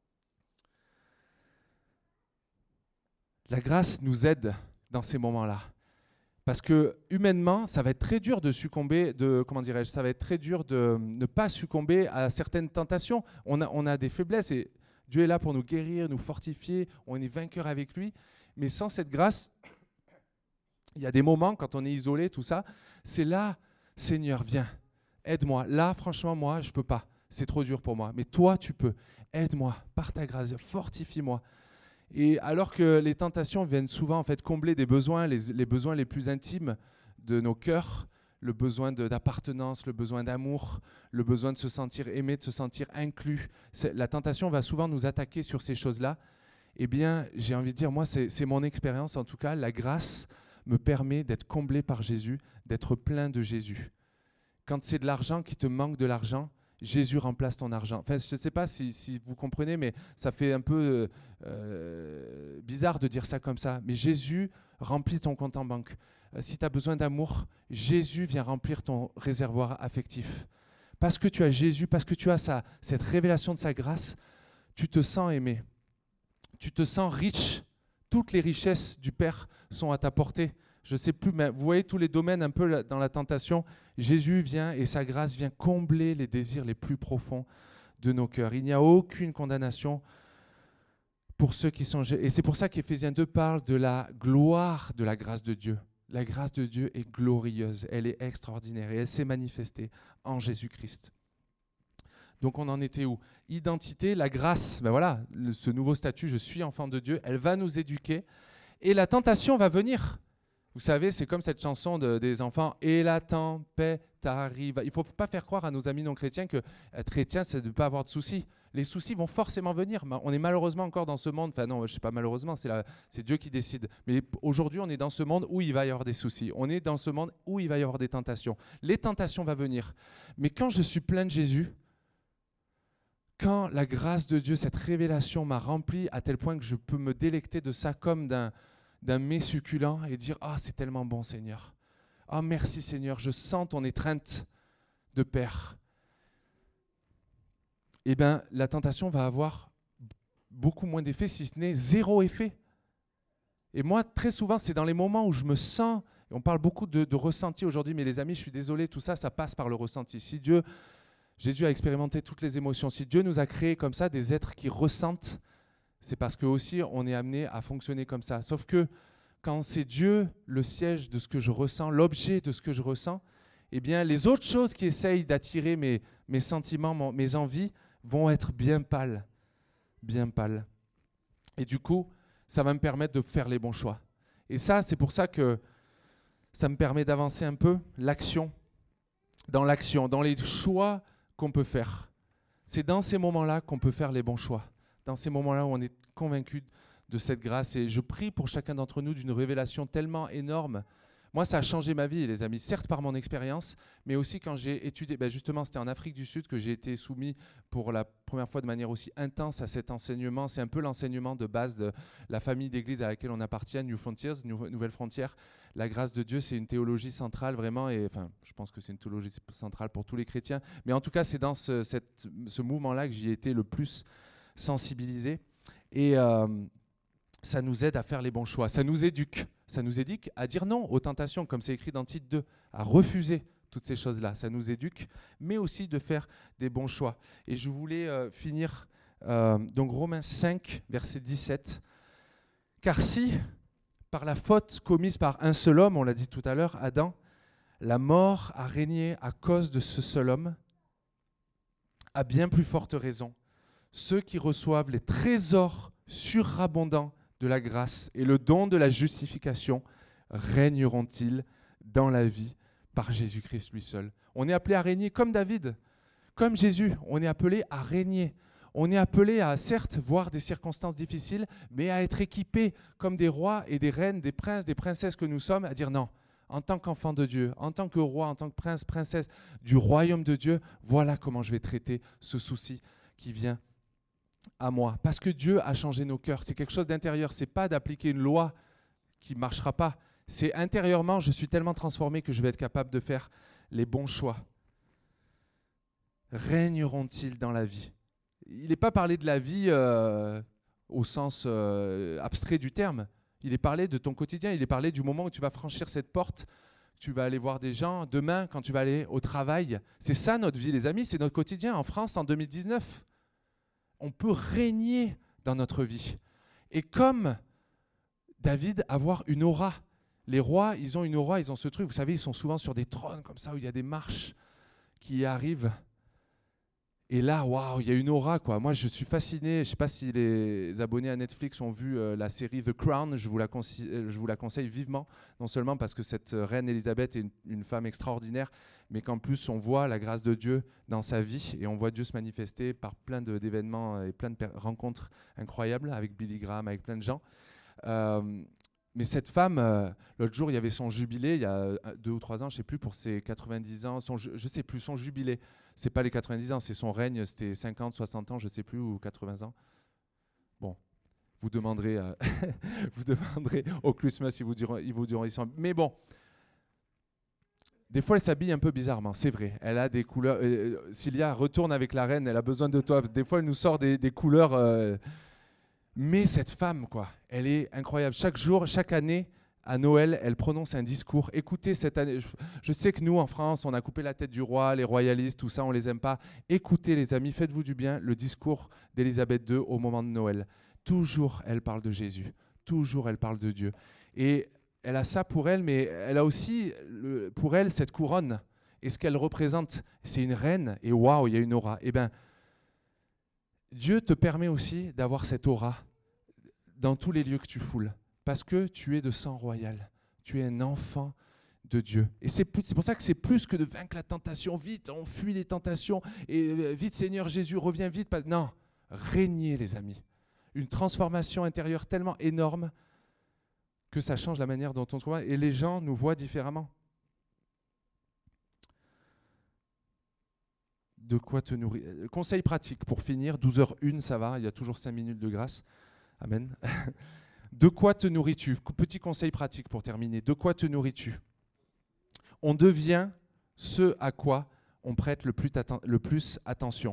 La grâce nous aide dans ces moments-là. Parce que humainement, ça va être très dur de succomber, ça va être très dur de ne pas succomber à certaines tentations. On a des faiblesses et Dieu est là pour nous guérir, nous fortifier, on est vainqueur avec lui. Mais sans cette grâce, il y a des moments, quand on est isolé, tout ça, c'est là, Seigneur, viens, aide-moi. Là, franchement, moi, je ne peux pas. C'est trop dur pour moi. Mais toi, tu peux. Aide-moi, par ta grâce, fortifie-moi. Et alors que les tentations viennent souvent en fait, combler des besoins, les besoins les plus intimes de nos cœurs, le besoin d'appartenance, le besoin d'amour, le besoin de se sentir aimé, de se sentir inclus. La tentation va souvent nous attaquer sur ces choses-là. Eh bien, j'ai envie de dire, moi, c'est mon expérience, en tout cas, la grâce me permet d'être comblé par Jésus, d'être plein de Jésus. Quand c'est de l'argent qui te manque de l'argent, Jésus remplace ton argent. Enfin, je ne sais pas si vous comprenez, mais ça fait un peu bizarre de dire ça comme ça. Mais Jésus remplit ton compte en banque. Si tu as besoin d'amour, Jésus vient remplir ton réservoir affectif. Parce que tu as Jésus, parce que tu as cette révélation de sa grâce, tu te sens aimé. Tu te sens riche. Toutes les richesses du Père sont à ta portée. Je ne sais plus, mais vous voyez tous les domaines un peu dans la tentation. Jésus vient et sa grâce vient combler les désirs les plus profonds de nos cœurs. Il n'y a aucune condamnation pour ceux qui sont... Et c'est pour ça qu'Éphésiens 2 parle de la gloire de la grâce de Dieu. La grâce de Dieu est glorieuse, elle est extraordinaire et elle s'est manifestée en Jésus-Christ. Donc on en était où? Identité, la grâce, ben voilà, ce nouveau statut, je suis enfant de Dieu, elle va nous éduquer et la tentation va venir. Vous savez, c'est comme cette chanson des enfants « Et la tempête arrive ». Il ne faut pas faire croire à nos amis non chrétiens que être chrétien, c'est de ne pas avoir de soucis. Les soucis vont forcément venir. On est malheureusement encore dans ce monde, enfin non, je ne sais pas malheureusement, c'est Dieu qui décide. Mais aujourd'hui, on est dans ce monde où il va y avoir des soucis. On est dans ce monde où il va y avoir des tentations. Les tentations vont venir. Mais quand je suis plein de Jésus, quand la grâce de Dieu, cette révélation m'a rempli à tel point que je peux me délecter de ça comme d'un mets succulent et dire « Ah, c'est tellement bon, Seigneur. Ah, merci, Seigneur. Je sens ton étreinte de Père. » Eh bien, la tentation va avoir beaucoup moins d'effet, si ce n'est zéro effet. Et moi, très souvent, c'est dans les moments où je me sens, et on parle beaucoup de ressenti aujourd'hui, mais les amis, je suis désolé, tout ça, ça passe par le ressenti. Si Jésus a expérimenté toutes les émotions, si Dieu nous a créés comme ça, des êtres qui ressentent, c'est parce que aussi on est amené à fonctionner comme ça. Sauf que quand c'est Dieu le siège de ce que je ressens, l'objet de ce que je ressens, eh bien les autres choses qui essayent d'attirer mes sentiments, mes envies, vont être bien pâles. Bien pâles. Et du coup, ça va me permettre de faire les bons choix. Et ça, c'est pour ça que ça me permet d'avancer un peu l'action, dans les choix qu'on peut faire. C'est dans ces moments-là qu'on peut faire les bons choix. Dans ces moments-là où on est convaincu de cette grâce. Et je prie pour chacun d'entre nous d'une révélation tellement énorme. Moi, ça a changé ma vie, les amis, certes par mon expérience, mais aussi quand j'ai étudié, justement, c'était en Afrique du Sud que j'ai été soumis pour la première fois de manière aussi intense à cet enseignement. C'est un peu l'enseignement de base de la famille d'église à laquelle on appartient, New Frontiers, Nouvelle Frontière. La grâce de Dieu, c'est une théologie centrale vraiment, et enfin, je pense que c'est une théologie centrale pour tous les chrétiens, mais en tout cas, c'est dans ce mouvement-là que j'y ai été le plus sensibilisé. Et ça nous aide à faire les bons choix, ça nous éduque à dire non aux tentations, comme c'est écrit dans Tite 2, à refuser toutes ces choses-là. Ça nous éduque, mais aussi de faire des bons choix. Et je voulais finir, donc Romains 5, verset 17. Car si, par la faute commise par un seul homme, on l'a dit tout à l'heure, Adam, la mort a régné à cause de ce seul homme, à bien plus forte raison, ceux qui reçoivent les trésors surabondants de la grâce et le don de la justification régneront-ils dans la vie par Jésus-Christ lui seul. On est appelé à régner comme David, comme Jésus. On est appelé à régner. On est appelé à, certes, voir des circonstances difficiles, mais à être équipés comme des rois et des reines, des princes, des princesses que nous sommes, à dire non. En tant qu'enfant de Dieu, en tant que roi, en tant que prince, princesse du royaume de Dieu, voilà comment je vais traiter ce souci qui vient à moi. Parce que Dieu a changé nos cœurs. C'est quelque chose d'intérieur. Ce n'est pas d'appliquer une loi qui ne marchera pas. C'est intérieurement, je suis tellement transformé que je vais être capable de faire les bons choix. Régneront-ils dans la vie ? Il n'est pas parlé de la vie au sens abstrait du terme. Il est parlé de ton quotidien. Il est parlé du moment où tu vas franchir cette porte, tu vas aller voir des gens. Demain, quand tu vas aller au travail. C'est ça notre vie, les amis. C'est notre quotidien. En France, en 2019, on peut régner dans notre vie. Et comme David, avoir une aura. Les rois, ils ont une aura, ils ont ce truc. Vous savez, ils sont souvent sur des trônes comme ça, où il y a des marches qui arrivent. Et là, waouh, il y a une aura, quoi. Moi, je suis fasciné. Je ne sais pas si les abonnés à Netflix ont vu la série The Crown. Je vous la conseille vivement. Non seulement parce que cette reine Élisabeth est une femme extraordinaire, mais qu'en plus, on voit la grâce de Dieu dans sa vie. Et on voit Dieu se manifester par plein d'événements et plein de rencontres incroyables avec Billy Graham, avec plein de gens. Mais cette femme, l'autre jour, il y avait son jubilé, il y a 2 ou 3 ans, je ne sais plus, pour ses 90 ans, je ne sais plus, son jubilé. Ce n'est pas les 90 ans, c'est son règne, c'était 50, 60 ans, je ne sais plus, ou 80 ans. Bon, vous demanderez, vous demanderez au Christmas, ils vous diront, ils sont... Mais bon, des fois, elle s'habille un peu bizarrement, c'est vrai. Elle a des couleurs... Cilia retourne avec la reine, elle a besoin de toi. Des fois, elle nous sort des couleurs... Mais cette femme, quoi, elle est incroyable. Chaque jour, chaque année, à Noël, elle prononce un discours. Écoutez cette année, je sais que nous, en France, on a coupé la tête du roi, les royalistes, tout ça, on ne les aime pas. Écoutez, les amis, faites-vous du bien, le discours d'Élisabeth II au moment de Noël. Toujours, elle parle de Jésus. Toujours, elle parle de Dieu. Et elle a ça pour elle, mais elle a aussi, pour elle, cette couronne. Et ce qu'elle représente, c'est une reine. Et waouh, il y a une aura. Eh bien, Dieu te permet aussi d'avoir cette aura dans tous les lieux que tu foules, parce que tu es de sang royal, tu es un enfant de Dieu. Et c'est pour ça que c'est plus que de vaincre la tentation. Vite, on fuit les tentations, et vite Seigneur Jésus, reviens vite. Non, régnez les amis. Une transformation intérieure tellement énorme que ça change la manière dont on se voit, et les gens nous voient différemment. De quoi te nourrir. Conseil pratique pour finir, 12h01, ça va, il y a toujours 5 minutes de grâce. Amen. De quoi te nourris-tu? Petit conseil pratique pour terminer. De quoi te nourris-tu? On devient ce à quoi on prête le plus attention.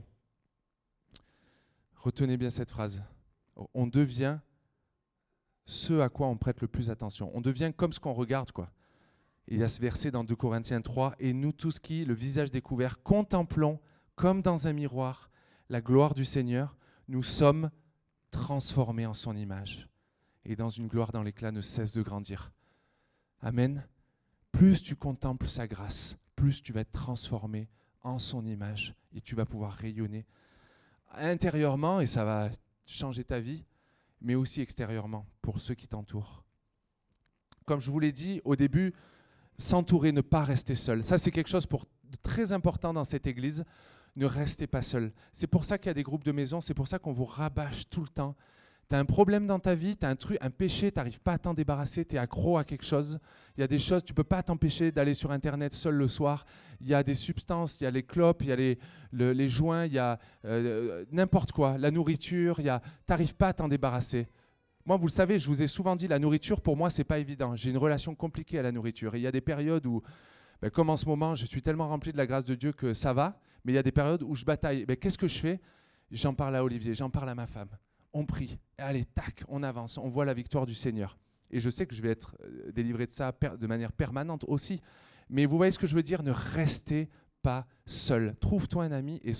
Retenez bien cette phrase. On devient ce à quoi on prête le plus attention. On devient comme ce qu'on regarde, quoi. Il y a ce verset dans 2 Corinthiens 3. Et nous tous qui, le visage découvert, contemplons comme dans un miroir la gloire du Seigneur, nous sommes transformés en son image. Et dans une gloire dont l'éclat ne cesse de grandir. Amen. Plus tu contemples sa grâce, plus tu vas être transformé en son image et tu vas pouvoir rayonner intérieurement et ça va changer ta vie, mais aussi extérieurement pour ceux qui t'entourent. Comme je vous l'ai dit au début, s'entourer, ne pas rester seul. Ça, c'est quelque chose de très important dans cette église. Ne restez pas seul. C'est pour ça qu'il y a des groupes de maison, c'est pour ça qu'on vous rabâche tout le temps. Tu as un problème dans ta vie, tu as un péché, tu n'arrives pas à t'en débarrasser, tu es accro à quelque chose. Il y a des choses, tu ne peux pas t'empêcher d'aller sur Internet seul le soir. Il y a des substances, il y a les clopes, il y a les joints, il y a n'importe quoi, la nourriture, tu n'arrives pas à t'en débarrasser. Moi, vous le savez, je vous ai souvent dit, la nourriture, pour moi, ce n'est pas évident. J'ai une relation compliquée à la nourriture. Et il y a des périodes où, comme en ce moment, je suis tellement rempli de la grâce de Dieu que ça va, mais il y a des périodes où je bataille. Qu'est-ce que je fais? J'en parle à Olivier, j'en parle à ma femme. On prie, et allez, tac, on avance, on voit la victoire du Seigneur. Et je sais que je vais être délivré de ça de manière permanente aussi. Mais vous voyez ce que je veux dire? Ne restez pas seul. Trouve-toi un ami et sois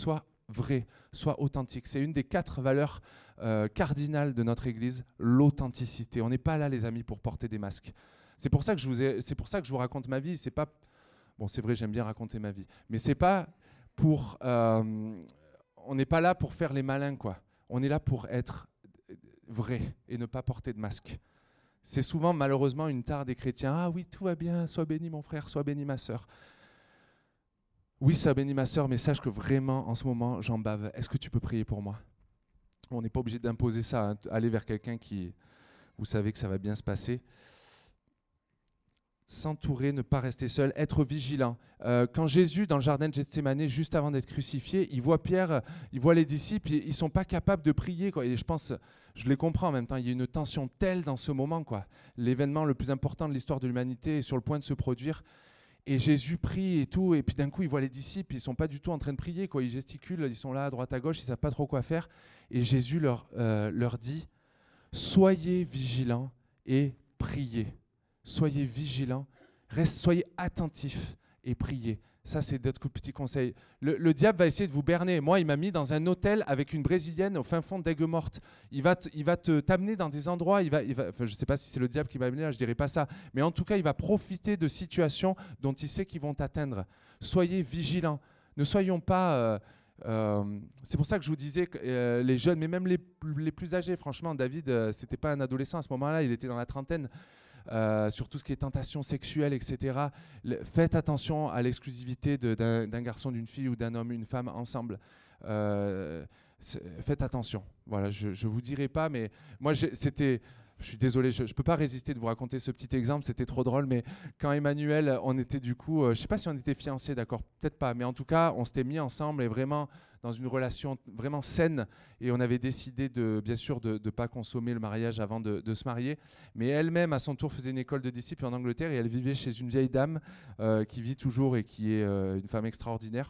vrai, sois authentique. C'est une des 4 valeurs cardinales de notre Église, l'authenticité. On n'est pas là, les amis, pour porter des masques. C'est pour ça que je vous raconte ma vie. C'est pas, bon, c'est vrai, j'aime bien raconter ma vie, mais c'est pas pour, on n'est pas là pour faire les malins, quoi. On est là pour être vrai et ne pas porter de masque. C'est souvent, malheureusement, une tare des chrétiens. Ah oui, tout va bien, sois béni mon frère, sois béni ma sœur. Oui, sois béni ma sœur, mais sache que vraiment, en ce moment, j'en bave. Est-ce que tu peux prier pour moi? On n'est pas obligé d'imposer ça, hein. Aller vers quelqu'un qui, vous savez que ça va bien se passer. S'entourer, ne pas rester seul, être vigilant. Quand Jésus, dans le jardin de Gethsémanée, juste avant d'être crucifié, il voit Pierre, il voit les disciples, ils ne sont pas capables de prier, quoi. Et je pense, je les comprends en même temps, il y a une tension telle dans ce moment, quoi. L'événement le plus important de l'histoire de l'humanité est sur le point de se produire. Et Jésus prie et tout, et puis d'un coup, il voit les disciples, ils ne sont pas du tout en train de prier, quoi. Ils gesticulent, ils sont là à droite à gauche, ils ne savent pas trop quoi faire. Et Jésus leur dit, soyez vigilants et priez. Soyez vigilants, soyez attentifs et priez. Ça, c'est d'autres petits conseils. Le diable va essayer de vous berner. Moi, il m'a mis dans un hôtel avec une Brésilienne au fin fond d'Aigues-Mortes. Il va t'amener dans des endroits. Enfin, je ne sais pas si c'est le diable qui va amener là, je ne dirais pas ça. Mais en tout cas, il va profiter de situations dont il sait qu'ils vont t'atteindre. Soyez vigilants. Ne soyons pas... c'est pour ça que je vous disais que les jeunes, mais même les plus âgés, franchement, David, c'était pas un adolescent à ce moment-là, il était dans la trentaine. Sur tout ce qui est tentation sexuelle, etc. Faites attention à l'exclusivité d'un garçon, d'une fille ou d'un homme, une femme ensemble. Faites attention. Voilà, je ne vous dirai pas, mais moi, c'était... Je suis désolé, je ne peux pas résister de vous raconter ce petit exemple, c'était trop drôle, mais quand Emmanuel, on était du coup, je ne sais pas si on était fiancés, d'accord, peut-être pas, mais en tout cas, on s'était mis ensemble et vraiment dans une relation vraiment saine, et on avait décidé, bien sûr, de ne pas consommer le mariage avant de se marier, mais elle-même, à son tour, faisait une école de disciples en Angleterre, et elle vivait chez une vieille dame qui vit toujours et qui est une femme extraordinaire.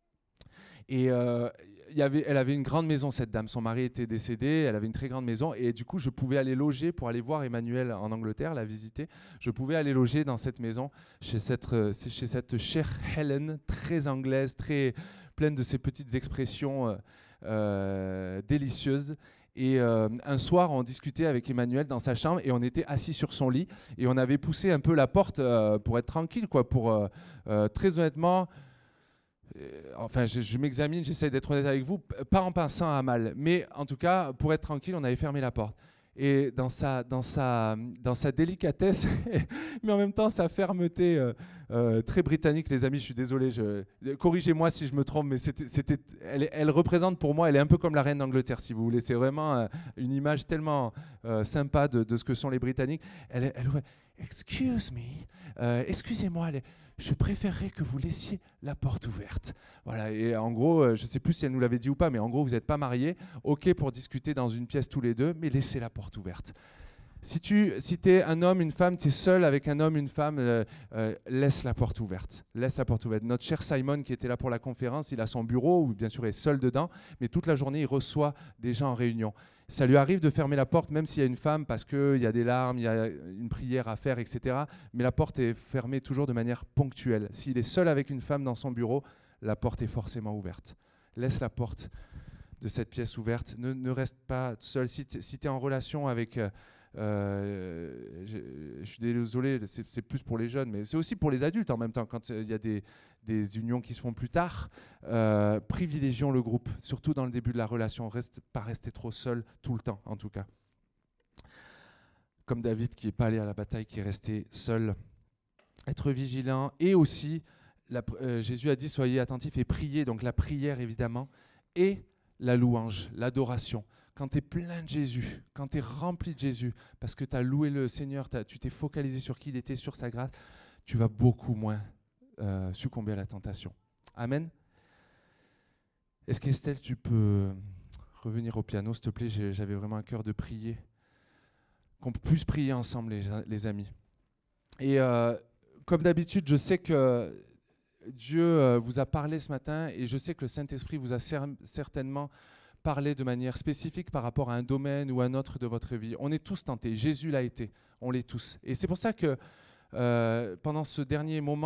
Et elle avait une grande maison, cette dame. Son mari était décédé, elle avait une très grande maison. Et du coup, je pouvais aller loger pour aller voir Emmanuel en Angleterre, la visiter. Je pouvais aller loger dans cette maison, chez cette chère Helen, très anglaise, très pleine de ces petites expressions délicieuses. Et un soir, on discutait avec Emmanuel dans sa chambre et on était assis sur son lit. Et on avait poussé un peu la porte pour être tranquille, quoi, très honnêtement... Enfin, je m'examine, j'essaie d'être honnête avec vous, pas en pensant à mal, mais en tout cas, pour être tranquille, on avait fermé la porte. Et dans sa délicatesse, mais en même temps sa fermeté très britannique, les amis, je suis désolé, corrigez-moi si je me trompe, mais elle représente pour moi, elle est un peu comme la reine d'Angleterre, si vous voulez. C'est vraiment une image tellement sympa de ce que sont les Britanniques. Elle excuse me, excusez-moi, je préférerais que vous laissiez la porte ouverte. Voilà, et en gros, je ne sais plus si elle nous l'avait dit ou pas, mais en gros, vous n'êtes pas mariés, ok pour discuter dans une pièce tous les deux, mais laissez la porte ouverte. Si tu es un homme, une femme, tu es seul avec un homme, une femme, laisse la porte ouverte. Laisse la porte ouverte. Notre cher Simon, qui était là pour la conférence, il a son bureau, où bien sûr il est seul dedans, mais toute la journée, il reçoit des gens en réunion. Ça lui arrive de fermer la porte, même s'il y a une femme, parce qu'il y a des larmes, il y a une prière à faire, etc. Mais la porte est fermée toujours de manière ponctuelle. S'il est seul avec une femme dans son bureau, la porte est forcément ouverte. Laisse la porte de cette pièce ouverte. Ne reste pas seul. Si tu es en relation avec... je suis désolé, c'est plus pour les jeunes, mais c'est aussi pour les adultes en même temps. Quand il y a des unions qui se font plus tard, privilégions le groupe, surtout dans le début de la relation. Pas rester trop seul tout le temps, en tout cas. Comme David qui n'est pas allé à la bataille, qui est resté seul. Être vigilant. Et aussi, Jésus a dit, soyez attentifs et priez. Donc la prière, évidemment, et la louange, l'adoration. Quand tu es plein de Jésus, quand tu es rempli de Jésus, parce que tu as loué le Seigneur, tu t'es focalisé sur qui il était, sur sa grâce, tu vas beaucoup moins succomber à la tentation. Amen. Est-ce qu'Estelle, tu peux revenir au piano, s'il te plaît? J'avais vraiment un cœur de prier. Qu'on puisse prier ensemble, les amis. Et comme d'habitude, je sais que Dieu vous a parlé ce matin et je sais que le Saint-Esprit vous a certainement parler de manière spécifique par rapport à un domaine ou un autre de votre vie. On est tous tentés. Jésus l'a été. On l'est tous. Et c'est pour ça que pendant ce dernier moment,